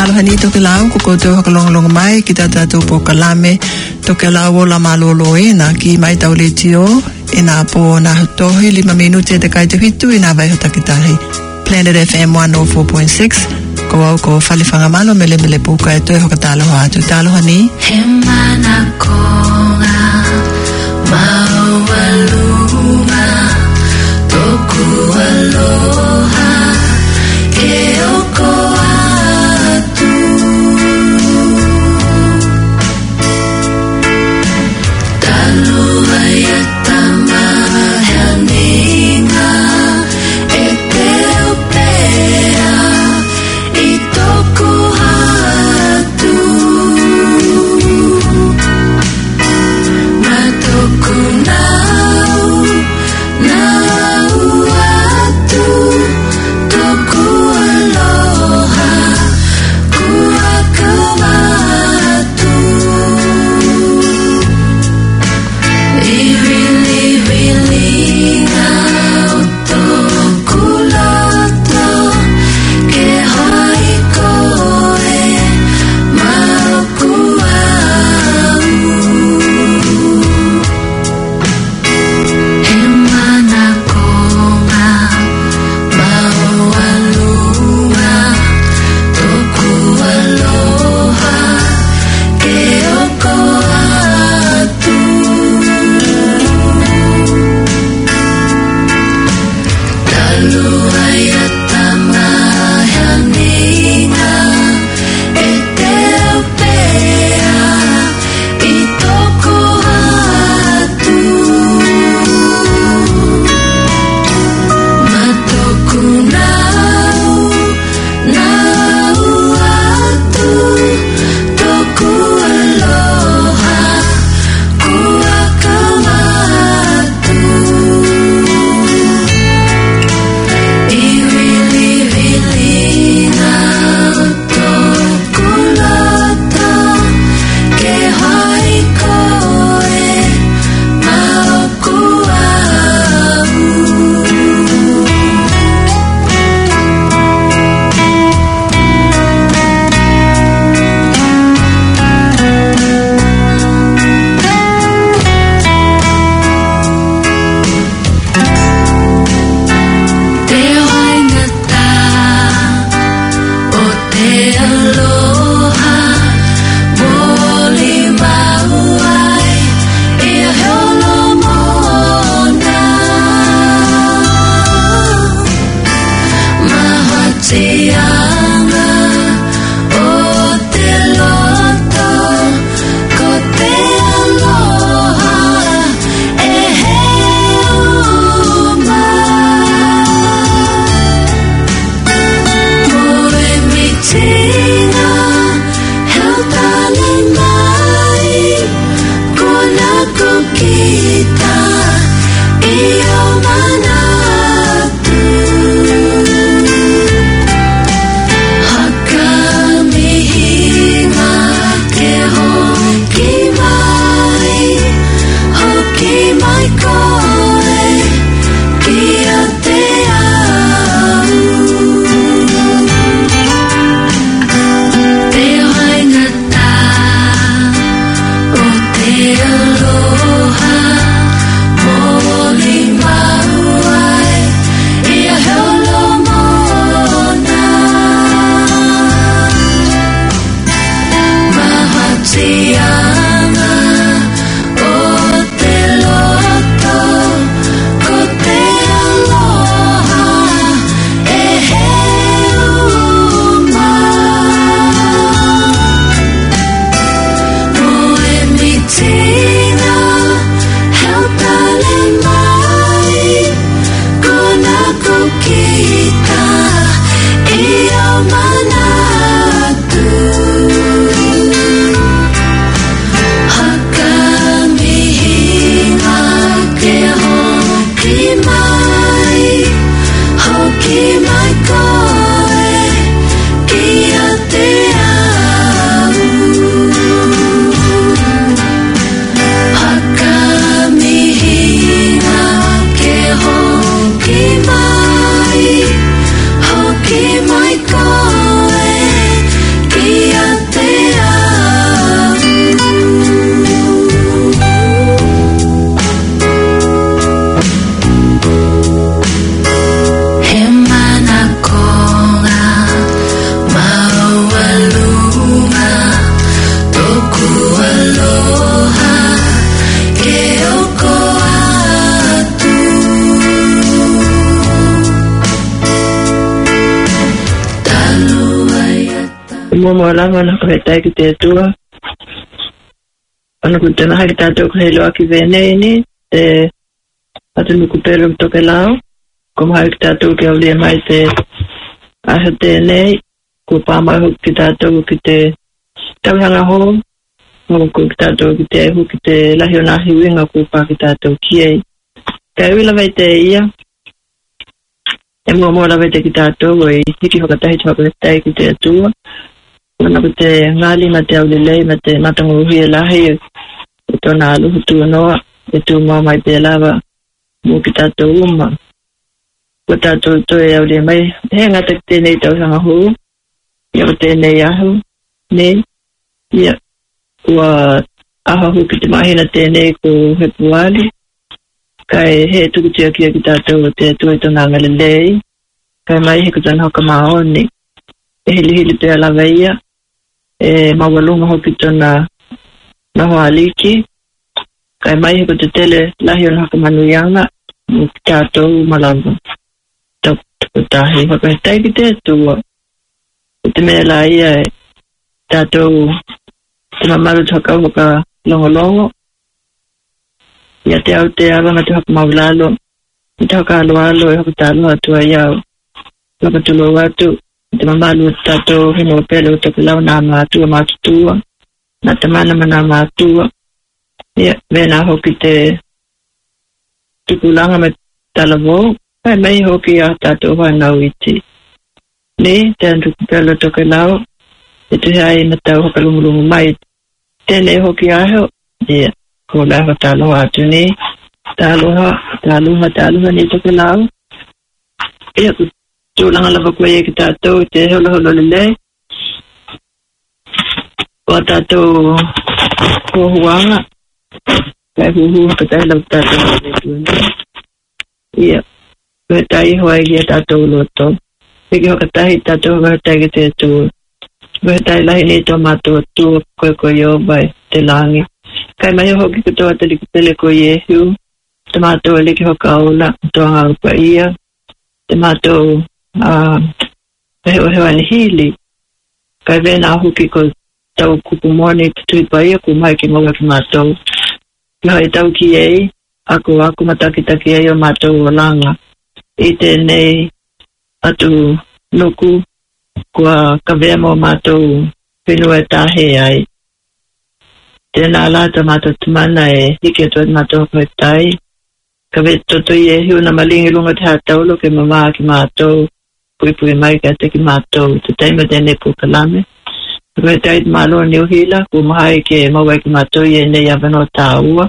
talo hani to ke lau ko koto hakalong mai kita tatu po kalame to ke lau la malolo ina ki mai taule tio ina po na tohi 5 minute te kai te hitu ina vai hota kitahi Planet FM 104.6 ko falifanga malo mele po kai to hakatalo ha tu talo hani hemana konga mawaluma toku aloha eoko atu talu ayatama haninga eteopea itoku atu Mo la mana ko tai ki te tua. Ana ko tena ha ki tātou ko helo aki venei ni. Te atu nuku pēru toke lao. Ko maha ki tātou ki aulia mai te aha tēnei. Ko pāmahu ki tātou ki te tauhanga ho. Ko ki tātou ki te ehu ki te lahi o nahi winga ko pā ki tātou ki ei. Kai wila vai te ia. E mua la vai te ki tātou e hiki hokatahi tuhakohetai ki te atua. Mana ko te ngali ma te aulelei ma te matanguhi e lahi e tona aluhu tua noa e tu mua mai te lava mua ki tātou uma. Ko tātou to e aule mai he ngata ki tēnei tauhanga huu. Ia ko tēnei ahu. Nei. Ia. Kua ahahu ki te mahina tēnei ko he puali. Kai he tukutia kia ki tātou te tui tona ngalelei. Kai mai he kutana hoka maoni. E hili pēr lawa ia. E mawalunga hoki tona naho aliki. Kai mai he kutu tele lahi ona hoka manuyanga. Ki tātou malamba. Tahi hoka he taiki te tua. Te mea la ia e tātou te mamaru toka hoka longo. Ia te au te awanga te hoka maulalo. Te hoka alo e hoka tāloha tua iau. Hoka tulo watu. Te mamalu tātou hino pele o toka lau nā mātua mātutua. Nā te mana mana mātua. Ia, vena hoki te tukulanga me talavo. Pai mai hoki a tātou hoa nau iti. Ne, te antuku pele o toka lau. E tu hei na tau hoka lungu mai. Tēnei hoki aho. Ia. Ko lawa tāloha atu ni. Tāloha ni toke lau. Ia ku tūlanga lawa koe e ki tātou te holo lelei. Ko tātou kohuanga. Kai huhu haka tai lawa tātou le tuani. Ia. Koe tai hoa i kia tātou loto. Eki haka tahi tātou haka tai ki te tū. Koe tai lahi ni tō mātua tū koe o bai te langi. Kai mai hoki kutoa te likupele ko Yehu. Te mātou e liki hoka aula. Toa ngaupa ia. Te mātou hewa ni hili. Kai vena hoki ko tau kupumoni te tuipa ia ku mai ki maua ki mātou. Ki hoi tau ki ei. Aku matakitaki ei o mātou o langa. I tēnei atu nuku. Kua kawea mo mātou whenua e tāhe ai. Tēnā lata mātou tumana e hiki atuat mātou koe tai. Ka we toto i e hiu na malingi lunga te hataulo ke mamaa ki mātou. Pui mai ka te ki mātou. Te taima tēne ko kalame. Ka we tai māloa ni uhila. Ku mahai ke maua ki mātou i e nei awano tā ua.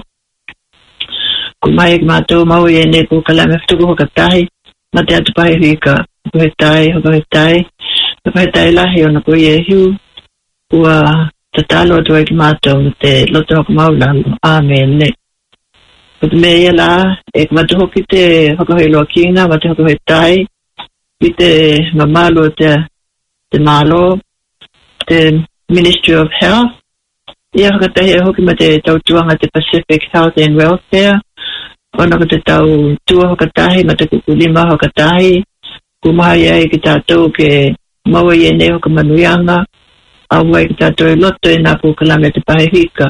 Ku mahai ki mātou mau i e nei ko kalame. Fituku hoka tahi. Ma te atu pahi hika. Hoka he tai lahi ona ko i e hiu. Kua tatalo atu ai ki mātou te loto hoka maulalo. Amen. Ko te mea ia la, e matu hoki te hoka hoi loa kina, matu hoka hoi tai, ki te mamalo te malo, te Ministry of Health. Ia hoka tahi e hoki ma te tautuanga te Pacific Health and Welfare. Ona ko te tau tua hoka tahi, ma te kukulima hoka tahi. Kumahai ai ki tātou ke maua i e nei hoka manuyanga. Awai ki tātou e loto e nā pukalame te pahihika.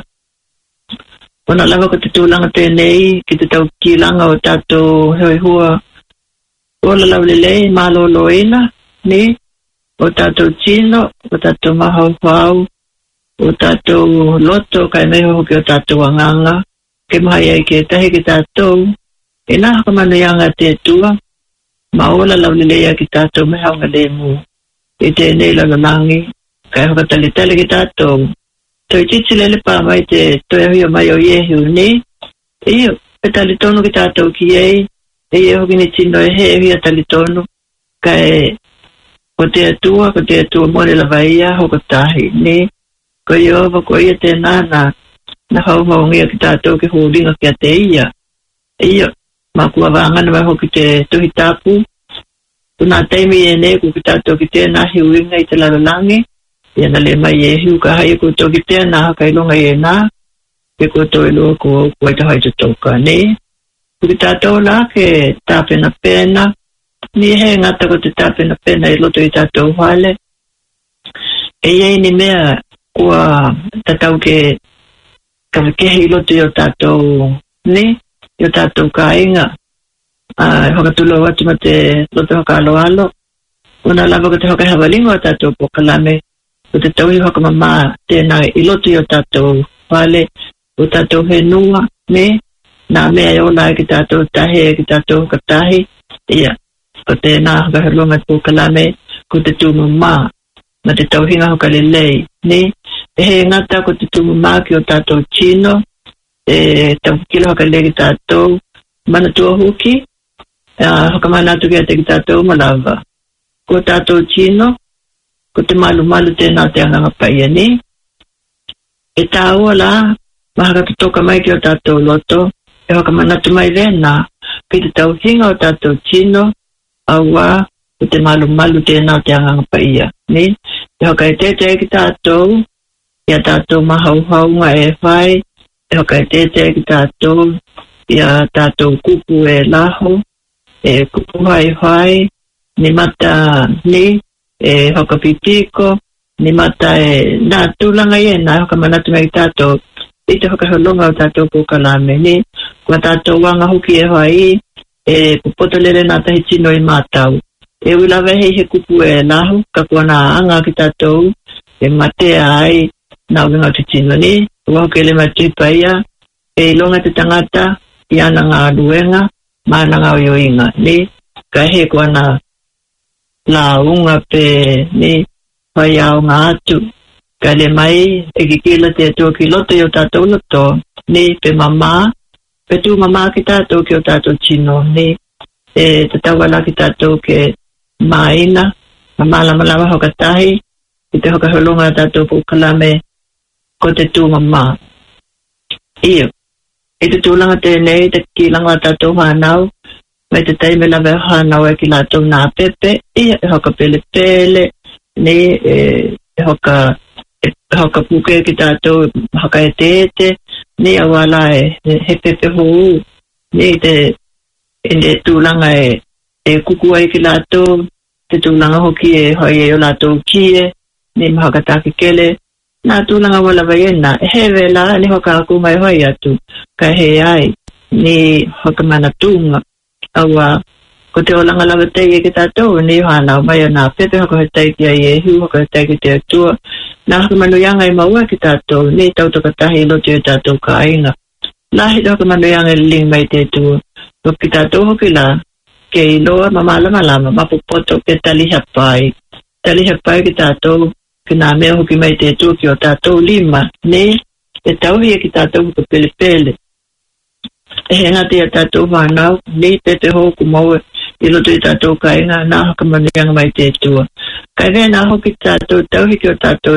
Ona lava ko te tūlanga tēnei ki te tau kilanga o tātou hoi hua. Ola laulelei mālolo ina, ni, o tātou tino, o tātou mahau whau, o tātou loto kai meho hoki o tātou anganga. Ke mahai ai ke tahi ki tātou, e nā haka manuyanga te tua, ma ola laulelei ki tātou mehaunga le mu. I tēnei lalolangi. Kai hoka tali ki tātou. Toi titi lele pā mai te toi ahi o mai o Yehu ni. Iyo, e tali tonu ki tātou ki ei. E ie hoki ni tino e he hia tali tonu. Kai ko te atua mole la vaia hoka tahi ni. Ko iova ko ia te nana. Na haumaungia ki tātou ki hūringa ki a te ia. Iyo, ma kua vāngana mai hoki te tuhi tāpu. Kuna teimi e ne ku ki tātou ki tēnā hiuinga I te lalolangi. Ia na le mai e hiu ka hai ko toki tēnā haka ilonga e nā. Ke ko tō ilua ko ai te hai te tōka ne. Kuki tātou la ke tāpena pēna. Ni he ngata ko te tāpena pēna I loto I tātou hale. e ni mea kua tatau ke hilo tu yo tatou ni yo tatou kainga hakatulo watu mate loto hakalo una lava ko te hoka havalingo tatou po kalame o te tau haka mama tēnā ilo tu yo tatou wale o tatou he nua me nā mea e ola ki tatou tahe ki tatou katahi ia o tēnā haka halonga po kalame ko te tū mama ma te tau hinga hoka lelei ni he ngata ko te tū mama ki o tatou chino tau kilo hoka le ki tatou mana tua huki hoka mana tu ki tatou malava ko tatou chino ko te malu tēnā te anga paia ni e tāua la mahaka te toka mai ki o tatou loto e hoka manatu mai rena ki te tau hinga o tatou chino aua ko te malu tēnā te anga paia ni e hoka e tētai ki tatou ia tatou mahauhaunga e whai e hoka e tētai ki tatou ia tatou kupu e laho e kupu hai ni mata ni e hoka pipiko ni mata e nā tūlanga i e nā hoka manatu mai tātou i te hoka halonga o tātou po kalame ni kua tātou wanga hoki e hai e pupoto lere nā tahi tino i mātau e wilawe hei he kupu e nahu ka kua nā anga ki tātou e matea ai nā winga te tino ni ua hoki ele matu paia e ilonga te tangata i ana ngā luenga mana ngā oioinga ni ka he kua nā la unga pe ni pai au ngā atu ka le mai e kikila te atua ki loto i o tātou loto ni pe mama pe tu mama ki tātou ki o tātou chino ni e te tawala ki tātou ke maina mama lama hoka tahi i te hoka holonga tātou po kalame ko te tu mama iyo i te tūlanga tēnei te kilanga tātou hanau mai te taime lawe hanau e ki lātou nā pepe ia e hoka pele ni e hoka puke ki tātou hoka e tete ni awala he pepe hou ni te tūlanga e kuku ai ki lātou te tūlanga hoki e hoi e o lātou kie ni mahaka tāki kele nā tūlanga wala waiena he vela ni hoka aku mai hoi atu ka he ai ni hoka manatunga awa ko te olanga lawa tei e ki tātou ni hana mai o nā pepe hoko he tei ki a iehu hoko he tei ki te atua nā haka manuyanga i maua ki tātou ni tautoka tahi loti o tātou ka ainga lahi haka manuyanga i ling mai te atua ko ki tātou hoki la ke iloa malama mapupoto ke talihapai ki tātou ki nā mea hoki mai te atua ki o tātou lima ni e tauhi e ki tātou hoko pele e henga te a tātou whanau ni pepe hoku maua i loto i tātou kainga nā haka manuianga mai te tua. Kai rea nā hoki tātou tauhiki o tātou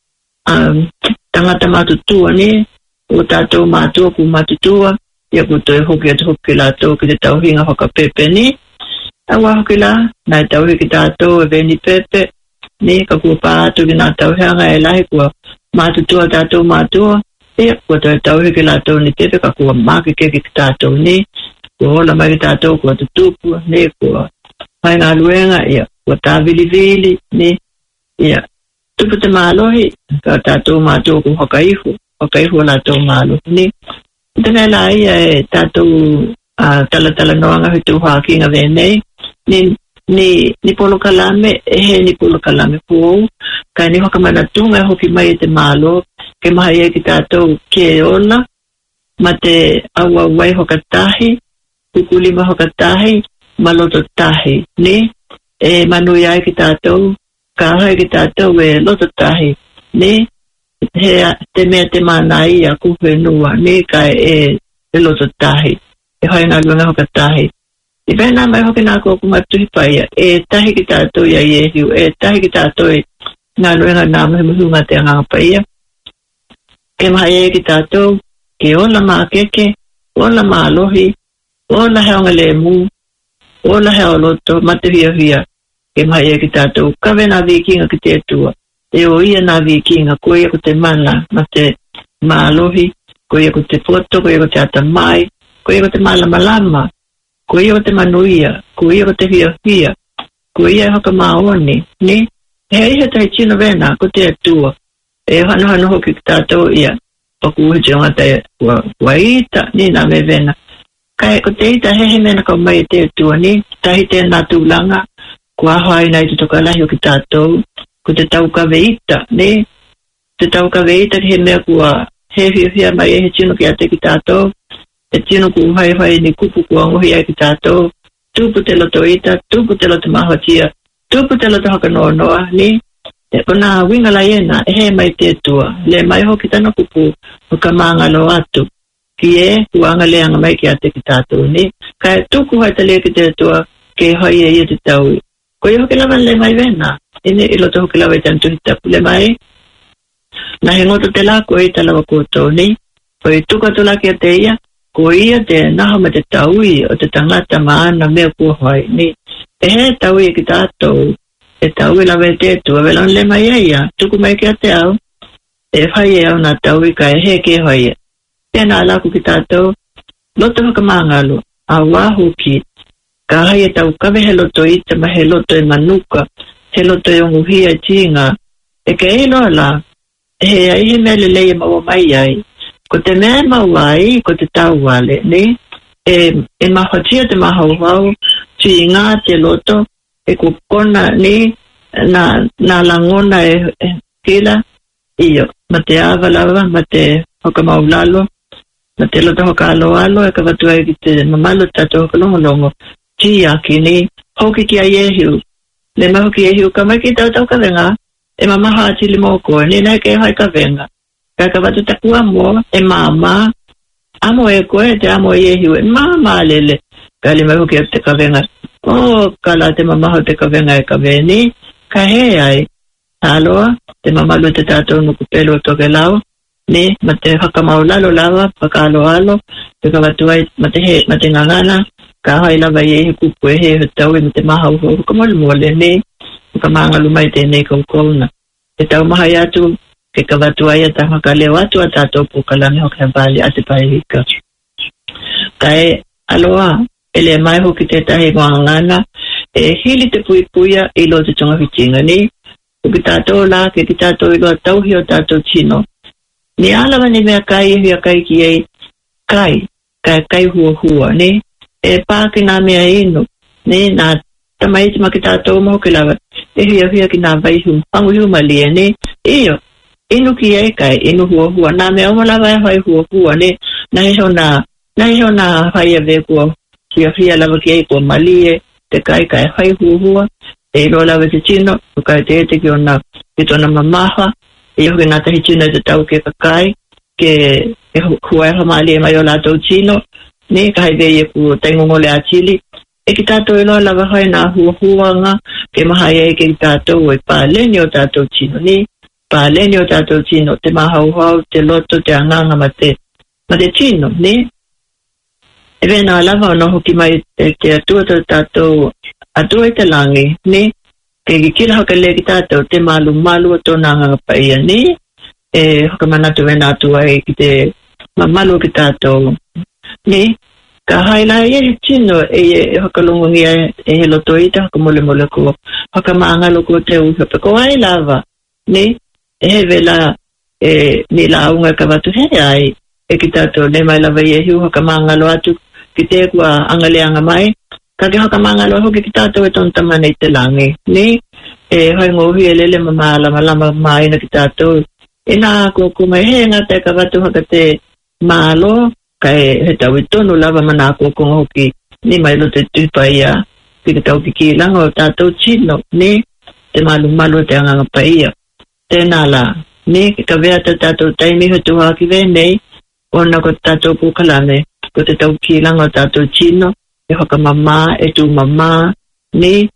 tangata matutua ni o tātou mātua ku matutua ia ku toi hoki atu hoki lātou ki te tauhinga hoka pepe ni awa hoki la nai tauhiki tātou e veni pepe ni ka kua pātu ki nā tauhinga e lahi kua matutua tātou mātua ia kua toi tauhiki lātou ni pepe ka kua māki keki ki tātou ni kua hola mai ki tātou kua tutupu ni kua mai ngā luenga ia kua tāwili ni ia tupu te mālohi ka tātou mātou ku hokaihu lātou mālohi ni te wela ia e tātou tala noanga hitu hākinga venei ni polo kalame he ni polo kalame pou kai ni hoka manatunga hoki mai te mālo ke maha ia ki tātou ke ola ma te awa wai hoka tahi kukulima hoka tahi maloto tahi ni e manui ai ki tātou ka hai ki tātou e loto tahi ni he te mea te manai a kuwhenua ni kai e loto tahi e hoi ngā luenga hoka tahi i vena mai hoki nā kōku matuhi paia e tahi ki tātou ia iehiu e tahi ki tātou ngā luenga nā muhimuhunga te ngā paia ke maha e ki tātou ke ola mā keke ola mā lohi ola heonga lemu ola heo loto matuhia ke maha e ki tātou kawe nā vikinga ki te atua e o ia nā vikinga koe ia ko te mana ma te mā lohi koe ia ko te poto koe ia ko te atamai koe ia ko te malama koe ia ko te manuia koe ia ko te hia koe ia hoka maoni ni he tai chino vena ko te tua e hano hoki tato ia o ku jonga te waita ni na me vena kai ko te ita he mena ko mai te tua ni tahi te na tulanga kwa hai nai to kala hoki tato ko te tau ka veita ni te tau ka veita he me kwa he he mai he chino ki ate ki tato e chino ku hai ni kupu ku ngo hi ki tato tu putelo toita tu putelo te mahatia tu putelo te haka noa ni e ona winga la yena he mai te tua le mai ho kitana kupu o kamanga lo atu ki e kuanga le anga mai ki ate ki tato ni kai tuku hai tale ki te tua ke hai e te tau ko yo ke lava le mai vena ine ilo to ke lava tantu hita le mai na he ngoto te la ko e tala ko to ni ko e tuka to la ki te ia ko ia te naha ma te taui o te tangata maana mea kua hai ni e he taui ki tato e taui la vete tu a velan le mai ia tuku mai ki ate au e whai e au na taui ka e he ke hai e na ala ku ki tato loto haka maangalo a wahu ki ka hai e tau kawe he loto ita ma he loto e manuka he loto e onguhia tinga e ke e no ala he ai he mele leia mawa mai ai ko te mea mawai ko te tau wale ni e mahatia te mahauhau ti ngā te loto e kukona ni na langona e kila iyo ma te awalawa ma te hoka maulalo ma te loto hoka alo e ka watua ki te mamalo tato hoka longolongo ti aki ni hoki ki a yehiu le mahoki yehiu ka mai ki tau ka venga e mamaha atili moko ni na ke hai ka venga ka watu takua mo e mama amo e koe te amo e yehiu e mama lele ka li mai hoki te ka venga o kala te mamaha te ka venga e ka veni ka he ai aloa te mamalo te tato nuku pelo toke lao ni ma te haka maulalo lawa paka alo te ka watu ai ma te ngangana ka hai lava yehi kupu e he tau e ma te maha uho ka mole ni ka maanga lumai te nei kaukona te tau maha iatu ke ka watu ai ata haka leo atu a tato pukalami hoka vali ate paihika kai aloa ele mai hoki te tahi ngangana e hili te puipuia i lo te tonga hitinga ni ki tato la ke ki tato i lo tauhi o tato chino ni alawa ni mea kai hia kai ki ei kai hua ni e pāki nā mea inu ni nā tamaiti ma ki tato mo ke lawa e hia ki nā vaihu pangu hiu malia ni iyo inu ki ei kai inu hua nā mea omalawa e hai hua ni na hiho nā hai a vekua hia lawa ki ei kua malie te kai hai hua e lo lawa te chino kai te ki ona ki tona mamaha e hoki nā tahi chino te tau ke kakai ke e hua e hamalie mai o lātou chino ni kai vei e ku taingongole a chili e ki tato e loa lawa hai nā hua nga ke maha e ke tato e pāleni o tato chino ni pāleni o tato chino te mahauhau te loto te anganga ma te chino ni e vena lawa ono hoki mai te atua tato atua i te langi ni ke kira hoka le ki tato te malu o tōna anganga paia ni e hoka manatu vena atua e ki te mamalu ki tato ni ka haila e chino e hoka longongia e he loto ita hoka mole ko hoka maangalo ko te uha pe ko ai lava ni e he vela ni la unga ka watu he ai e ki tato ne mai lava e hiu hoka maangalo atu ki te kua angaleanga mai ka ke hoka maangalo hoki ki tato e tonta mana i te langi ni e hoi ngohi e lele malama mai na ki tato e nā koko mai he ngata e ka watu hoka te malo kai he tau i tonu lava mana koko hoki ni mai lo te tupaia ki te tau ki langa o tato chino ni te malu te anganga paia tēnā la ni ka vea te tato taimi ho tuha ki venei ona ko tato pukalame ko te tau ki langa o tato chino e hoka mama e tu mama ni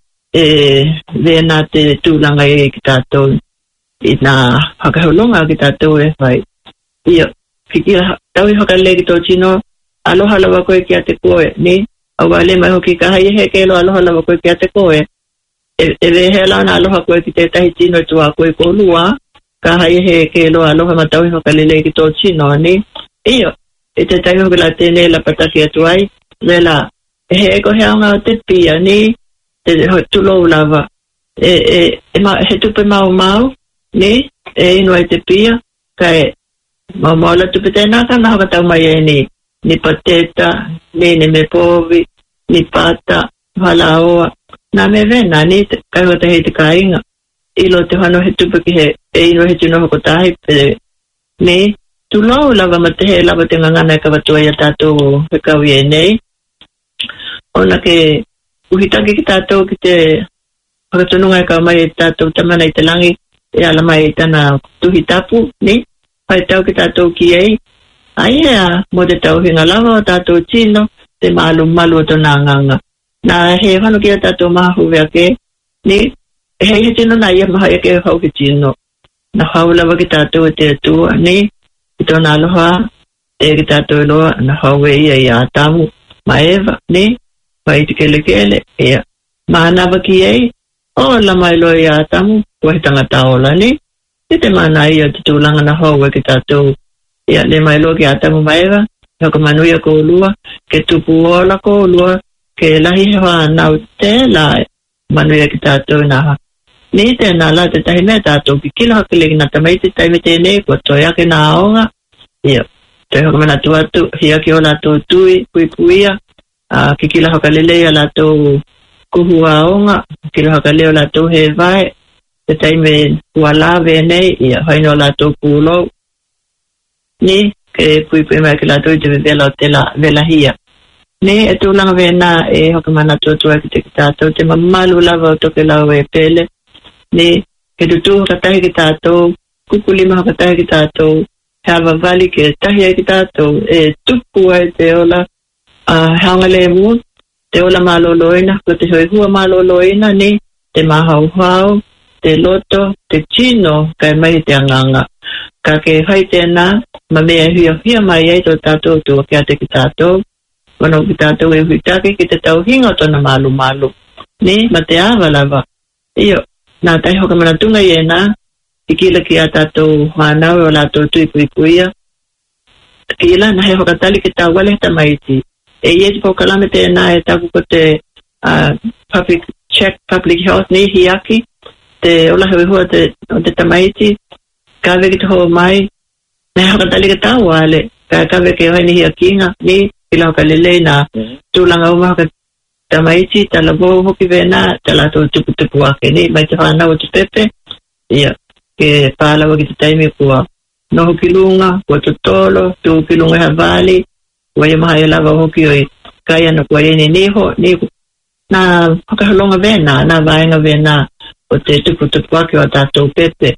vena te tūlanga e ki tato i nā hakaholonga ki tato e whai ia kikira tau i hoka le ki tō chino aloha lawa koe ki a te koe ni awale mai hoki ka hai he ke lo aloha lawa koe ki a te koe e vehe la na aloha koe ki te tahi chino e tua koe ko lua ka hai he ke lo aloha ma tau i hoka le ki tō chino ni iyo e te tahi hoka la tēne la pataki atuai vela he ko he anga o te pia ni te tulo lava ma he tupe mau ni ino te pia kai la tupe tena kana haka tau mai ni pateta ni mepovi ni pata halaoa na me vena ni kai o te he te kainga ilo te hano he tupe ki he ino he tino hoko tahi pe ni tu lau lava mate he lava te ngangana e ka watua ia tātou he kau ie nei ona ke uhitaki ki tātou ki te whakatununga e kau mai e tātou tamana i te langi e ala mai i tana tuhitapu ni pai tau ki tātou ki ei ai ea mo te tau hinga lava o tātou tino te malu o tona nganga na he whanu ki a tātou maha huvea ke ni he tino na ia maha e ke hau ki tino na hau lava ki tātou e te atua ni i tona aloha e ki tātou loa na hau e ia i a tamu maeva ni pai te kele ea maanawa ki ei o la mai loa i a tamu kua he tangata ola ni i te mana ia te tūlanga na hau e ki tātou ia le mai loa ki a tamu maeva haka manuia ko lua ke tupu ola ko lua ke lahi he hoa nau te la manuia ki tātou naha ni te nā la te tahi mea tātou ki kila haka leki na tamai te taime tēnei kua toi ake nā aonga ia te haka mana tuatu hia ki o la tō tui puia ki kila haka lelea la tō kuhua aonga kila haka leo la tō he vai te taime kua lawe nei ia haino la tō kūlou ni ke pui mai ki la tō i te vela o te la vela hia ni e tūlanga vena e haka mana tōtua ki te ki tātou te mamalu lava o toke lau e pele ni ke tutu katahi ki tātou kukulima katahi ki tātou hava vali ke tahi ki tātou e tupu ai te ola hangale mu te ola maloloina ko te hoi hua maloloina ni te mahauhau te loto te chino kai mai te anganga ka ke hai tēnā ma mea hia mai ai tō tātou tua kia te ki tātou wano ki tātou e huitake ki te tau hinga tona malu ni ma te awa lava iyo nā tai hoka mana tunga i e nā i kila ki a tātou whanau o lātou tui puia kila na he hoka tali ki tā wale ta maiti e ieti po kalame tēnā e taku ko te public health ni hiaki te ola hewe hua te tamaiti kawe ki te hoa mai na he hoka tali ki tā wale kawe ke hoi ni hiakinga ni kila hoka lele na tūlanga uma hoka tamaiti tala bo hoki vena tala to tupu ake ni mai te whanau o te pepe ia ke pālawa ki te taime kua noho ki lunga kua totolo tu ki lunga ha vali kua ia maha e lava hoki oi kai ana kua ieni niho ni na whakahalonga vena na vaenga vena o te tupu ake o tātou pepe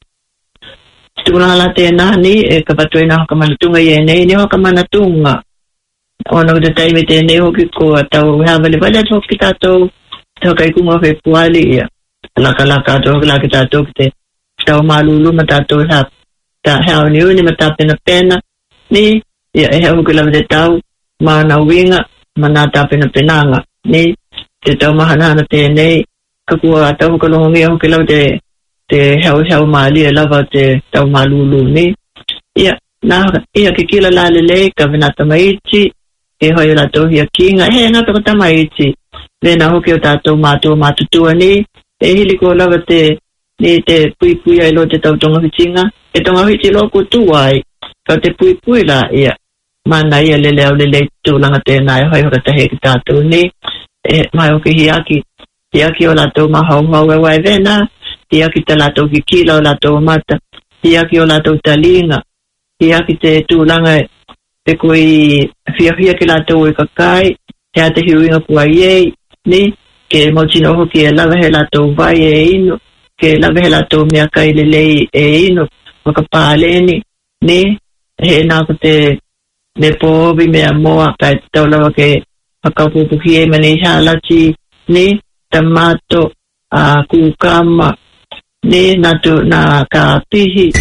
tūlanga la tēnā ni e ka patuina hoka manatunga i e nei ni hoka manatunga ona ko te taime tēnei hoki ko tau hawale wale atu hoki tātou te hoka ikunga whe puali ia laka atu hoki laki tātou ki te tau malulu ma tātou ta heo ni uni ma tā pena ni ia e heo hoki lawa te tau mana winga ma nā tā penanga ni te tau mahanana tēnei ka kua tau hoka longongia hoki lawa te heo maali e lava te tau malulu ni ia ia ke kila la lele ka venata maiti e hoi la tō hia kinga he ngata ko tamaiti vena hoki o tātou mātua ni e hili ko lava ni te pui ai lo te tau tonga hitinga e tonga hiti lo ko tuai ka te pui la ia mana ia lele au lele tūlanga tēnā e hoi hoka tahe ki tātou ni e mai hoki hiaki o la tō mahau e wai vena hiaki te la tō ki kila o la tō mata hiaki o la tō talinga hiaki te tūlanga te koi whiawhia ki lātou e kakai, te ate hiuinga kua iei, ni, ke mautino hoki e lawa he lātou vai e ino, ke lawa he lātou mea kai lelei e ino, waka pāleni, ni, he nāko te me pōbi mea moa, kai te tau lawa ke whakaupupuki e mani halachi, ni, tamato, kukama, ni, nā ka pihi.